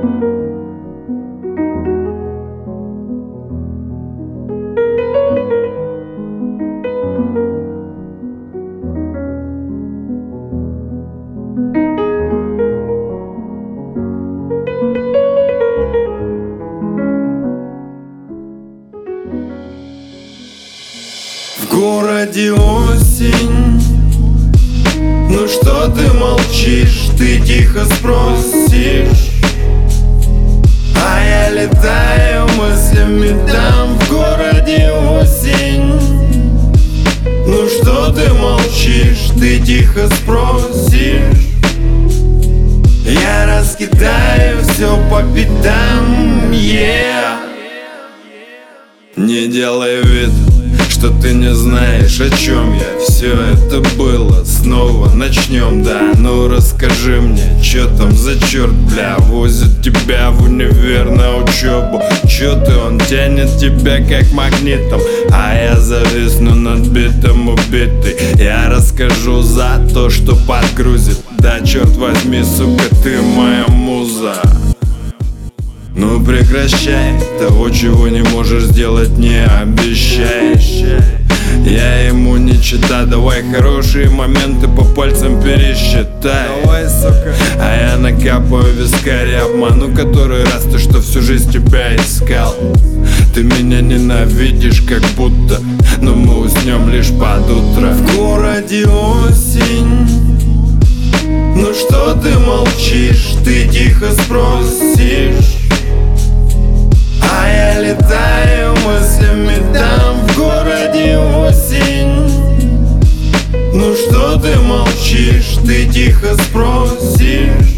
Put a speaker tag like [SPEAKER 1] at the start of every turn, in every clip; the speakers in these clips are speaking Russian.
[SPEAKER 1] В городе осень. Ну что ты молчишь, ты тихо спросишь, а я летаю мыслями там. В городе осень. Ну что ты молчишь, ты тихо спросишь, я раскидаю все по пятам, yeah. Не делай вид, что ты не знаешь, о чем я. Все это было, снова начнем, да. Ну расскажи мне, чё там за черт, бля, возит тебя в универ на учебу. Чё ты, он тянет тебя как магнитом, а я зависну над битом убитый. Я расскажу за то, что подгрузит. Да черт возьми, сука, ты моя муза. Ну прекращай, того, чего не можешь сделать, не обещай. Я ему не чита, давай хорошие моменты по пальцам пересчитай. Давай, сука. А я накапаю вискарь, обману который раз ты, что всю жизнь тебя искал. Ты меня ненавидишь как будто, но мы уснем лишь под утро. В городе осень. Ну что ты молчишь, ты тихо спросишь, а я летаю мыслями там. В городе осень. Ну что ты молчишь, ты тихо спросишь,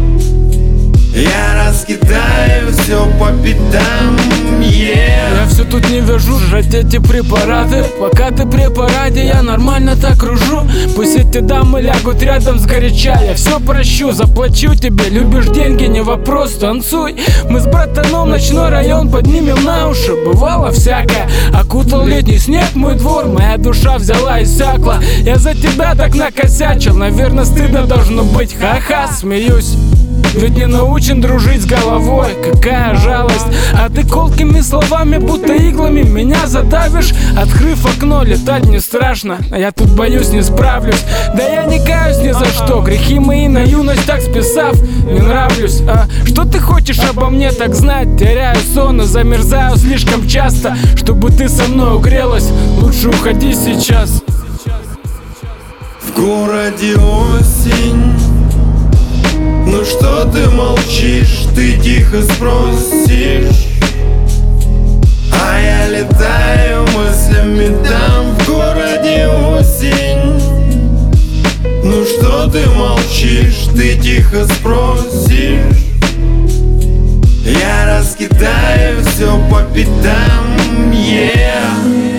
[SPEAKER 1] я раскидаю все по пятам, yeah.
[SPEAKER 2] Я все тут не вяжу, жрать эти препараты. Пока ты при параде, я нормально так кружу. Пусть эти дамы лягут рядом сгоряча, я все прощу, заплачу тебе. Любишь деньги, не вопрос, танцуй. Мы с братаном ночной район поднимем на уши. Бывало всякое, окутал летний снег мой двор. Моя душа взяла и сякла, я за тебя так накосячил. Наверное, стыдно должно быть, ха-ха, смеюсь. Ведь не научен дружить с головой, какая жалость. А ты колкими словами, будто иглами меня задавишь. Открыв окно, летать не страшно, а я тут боюсь, не справлюсь. Да я не каюсь ни за что, грехи мои на юность так списав, не нравлюсь. А что ты хочешь обо мне так знать? Теряю сон и замерзаю слишком часто. Чтобы ты со мной угрелась, лучше уходи сейчас.
[SPEAKER 1] В городе осень. Ну что ты молчишь, ты тихо спросишь, а я летаю мыслями там. В городе осень. Ну что ты молчишь, ты тихо спросишь, я раскидаю все по пятам, yeah.